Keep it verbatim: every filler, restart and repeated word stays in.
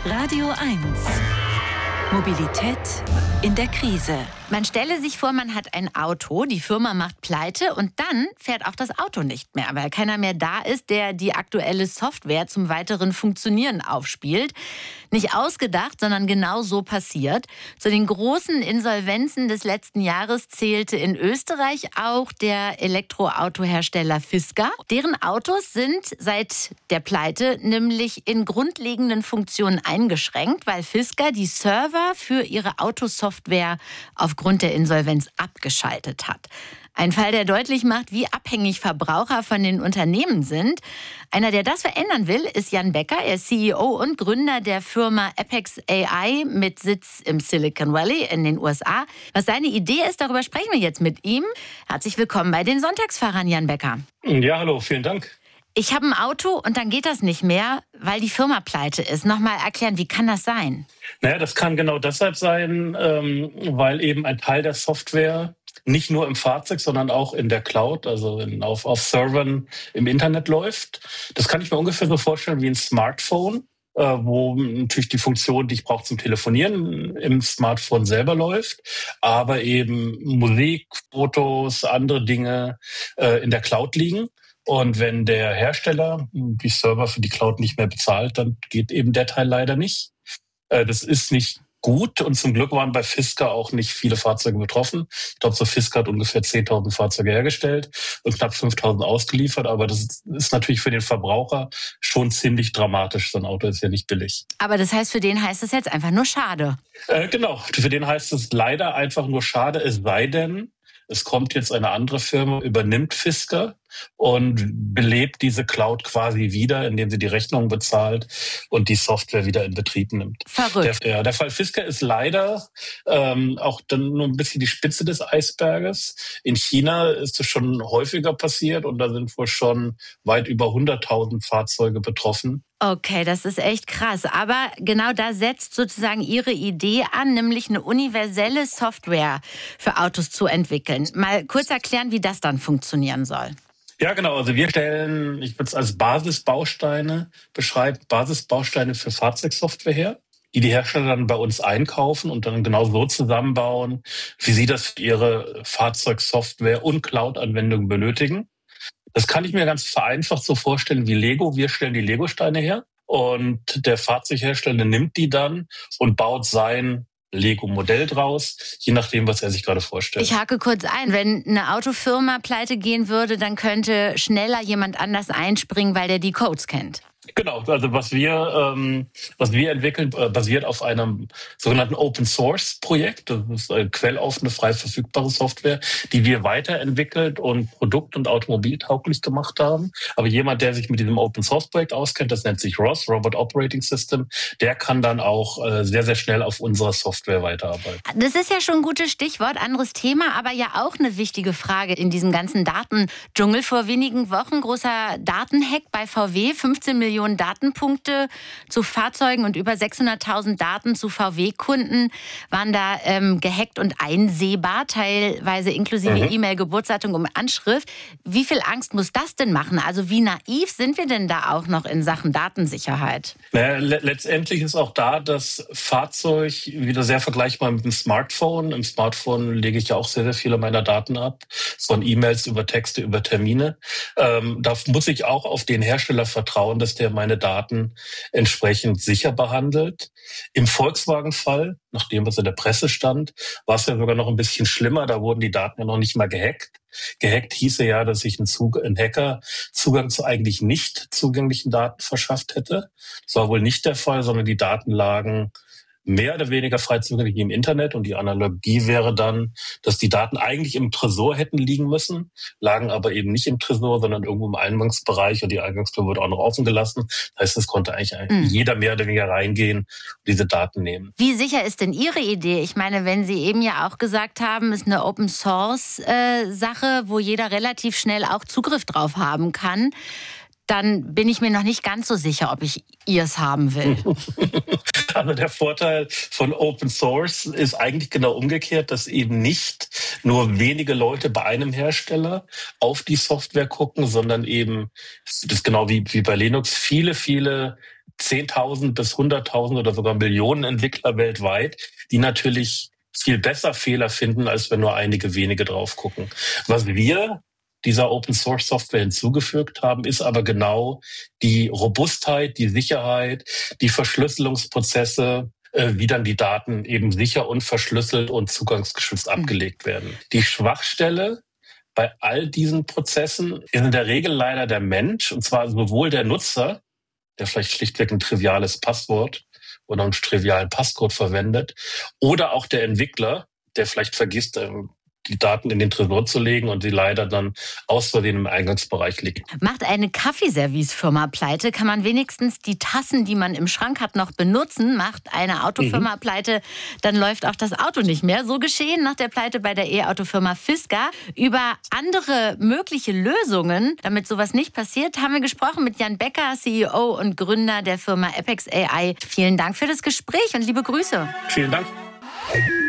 Radio eins. Mobilität in der Krise. Man stelle sich vor, man hat ein Auto, die Firma macht pleite und dann fährt auch das Auto nicht mehr, weil keiner mehr da ist, der die aktuelle Software zum weiteren Funktionieren aufspielt. Nicht ausgedacht, sondern genau so passiert. Zu den großen Insolvenzen des letzten Jahres zählte in Österreich auch der Elektroautohersteller Fisker. Deren Autos sind seit der Pleite nämlich in grundlegenden Funktionen eingeschränkt, weil Fisker die Server für ihre Autosoftware aufgrund der Insolvenz abgeschaltet hat. Ein Fall, der deutlich macht, wie abhängig Verbraucher von den Unternehmen sind. Einer, der das verändern will, ist Jan Becker. Er ist C E O und Gründer der Firma Apex A I mit Sitz im Silicon Valley in den U S A. Was seine Idee ist, darüber sprechen wir jetzt mit ihm. Herzlich willkommen bei den Sonntagsfahrern, Jan Becker. Ja, hallo, vielen Dank. Ich habe ein Auto und dann geht das nicht mehr, weil die Firma pleite ist. Nochmal erklären, wie kann das sein? Naja, das kann genau deshalb sein, ähm, weil eben ein Teil der Software nicht nur im Fahrzeug, sondern auch in der Cloud, also in, auf, auf Servern im Internet läuft. Das kann ich mir ungefähr so vorstellen wie ein Smartphone, äh, wo natürlich die Funktion, die ich brauche zum Telefonieren, im Smartphone selber läuft, aber eben Musik, Fotos, andere Dinge äh, in der Cloud liegen. Und wenn der Hersteller die Server für die Cloud nicht mehr bezahlt, dann geht eben der Teil leider nicht. Das ist nicht gut und zum Glück waren bei Fisker auch nicht viele Fahrzeuge betroffen. Ich glaube, so Fisker hat ungefähr zehntausend Fahrzeuge hergestellt und knapp fünftausend ausgeliefert. Aber das ist natürlich für den Verbraucher schon ziemlich dramatisch. So ein Auto ist ja nicht billig. Aber das heißt, für den heißt es jetzt einfach nur schade. Äh, genau, für den heißt es leider einfach nur schade, es sei denn, es kommt jetzt eine andere Firma, übernimmt Fisker und belebt diese Cloud quasi wieder, indem sie die Rechnung bezahlt und die Software wieder in Betrieb nimmt. Verrückt. Der, ja, der Fall Fisker ist leider ähm, auch dann nur ein bisschen die Spitze des Eisberges. In China ist es schon häufiger passiert und da sind wohl schon weit über hunderttausend Fahrzeuge betroffen. Okay, das ist echt krass. Aber genau da setzt sozusagen Ihre Idee an, nämlich eine universelle Software für Autos zu entwickeln. Mal kurz erklären, wie das dann funktionieren soll. Ja, genau. Also wir stellen, ich würde es als Basisbausteine beschreiben, Basisbausteine für Fahrzeugsoftware her, die die Hersteller dann bei uns einkaufen und dann genau so zusammenbauen, wie sie das für ihre Fahrzeugsoftware und Cloud-Anwendungen benötigen. Das kann ich mir ganz vereinfacht so vorstellen wie Lego. Wir stellen die Lego-Steine her und der Fahrzeughersteller nimmt die dann und baut sein Lego-Modell draus, je nachdem, was er sich gerade vorstellt. Ich hake kurz ein. Wenn eine Autofirma pleite gehen würde, dann könnte schneller jemand anders einspringen, weil der die Codes kennt. Genau, also was wir ähm, was wir entwickeln, äh, basiert auf einem sogenannten Open-Source-Projekt. Das ist eine quelloffene, frei verfügbare Software, die wir weiterentwickelt und produkt- und automobiltauglich gemacht haben. Aber jemand, der sich mit diesem Open-Source-Projekt auskennt, das nennt sich R O S, Robot Operating System, der kann dann auch äh, sehr, sehr schnell auf unserer Software weiterarbeiten. Das ist ja schon ein gutes Stichwort, anderes Thema, aber ja auch eine wichtige Frage in diesem ganzen Datendschungel. Vor wenigen Wochen großer Datenhack bei V W, fünfzehn Millionen Datenpunkte zu Fahrzeugen und über sechshunderttausend Daten zu V W-Kunden waren da ähm, gehackt und einsehbar, teilweise inklusive mhm. E-Mail, Geburtsdatum und Anschrift. Wie viel Angst muss das denn machen? Also wie naiv sind wir denn da auch noch in Sachen Datensicherheit? Naja, le- letztendlich ist auch da das Fahrzeug wieder sehr vergleichbar mit dem Smartphone. Im Smartphone lege ich ja auch sehr, sehr viele meiner Daten ab, von E-Mails über Texte, über Termine. Ähm, da muss ich auch auf den Hersteller vertrauen, dass der meine Daten entsprechend sicher behandelt. Im Volkswagen-Fall, nach dem, was in der Presse stand, war es ja sogar noch ein bisschen schlimmer. Da wurden die Daten ja noch nicht mal gehackt. Gehackt hieße ja, dass sich ein, Zug- ein Hacker Zugang zu eigentlich nicht zugänglichen Daten verschafft hätte. Das war wohl nicht der Fall, sondern die Daten lagen mehr oder weniger frei zugänglich im Internet. Und die Analogie wäre dann, dass die Daten eigentlich im Tresor hätten liegen müssen, lagen aber eben nicht im Tresor, sondern irgendwo im Eingangsbereich und die Eingangstür wurde auch noch offen gelassen. Das heißt, es konnte eigentlich mhm. jeder mehr oder weniger reingehen und diese Daten nehmen. Wie sicher ist denn Ihre Idee? Ich meine, wenn Sie eben ja auch gesagt haben, es ist eine Open-Source-Sache, wo jeder relativ schnell auch Zugriff drauf haben kann, dann bin ich mir noch nicht ganz so sicher, ob ich Ihrs haben will. Also der Vorteil von Open Source ist eigentlich genau umgekehrt, dass eben nicht nur wenige Leute bei einem Hersteller auf die Software gucken, sondern eben, das ist genau wie, wie bei Linux, viele, viele zehntausend bis hunderttausend oder sogar Millionen Entwickler weltweit, die natürlich viel besser Fehler finden, als wenn nur einige wenige drauf gucken. Was wir dieser Open-Source-Software hinzugefügt haben, ist aber genau die Robustheit, die Sicherheit, die Verschlüsselungsprozesse, äh, wie dann die Daten eben sicher und verschlüsselt und zugangsgeschützt mhm. abgelegt werden. Die Schwachstelle bei all diesen Prozessen ist in der Regel leider der Mensch, und zwar sowohl der Nutzer, der vielleicht schlichtweg ein triviales Passwort oder einen trivialen Passcode verwendet, oder auch der Entwickler, der vielleicht vergisst, die Daten in den Tresor zu legen und sie leider dann aus Versehen im Eingangsbereich liegen. Macht eine Kaffeeservicefirma pleite, kann man wenigstens die Tassen, die man im Schrank hat, noch benutzen. Macht eine Autofirma mhm. pleite, dann läuft auch das Auto nicht mehr. So geschehen nach der Pleite bei der E-Autofirma Fisker. Über andere mögliche Lösungen, damit sowas nicht passiert, haben wir gesprochen mit Jan Becker, C E O und Gründer der Firma Apex A I. Vielen Dank für das Gespräch und liebe Grüße. Vielen Dank.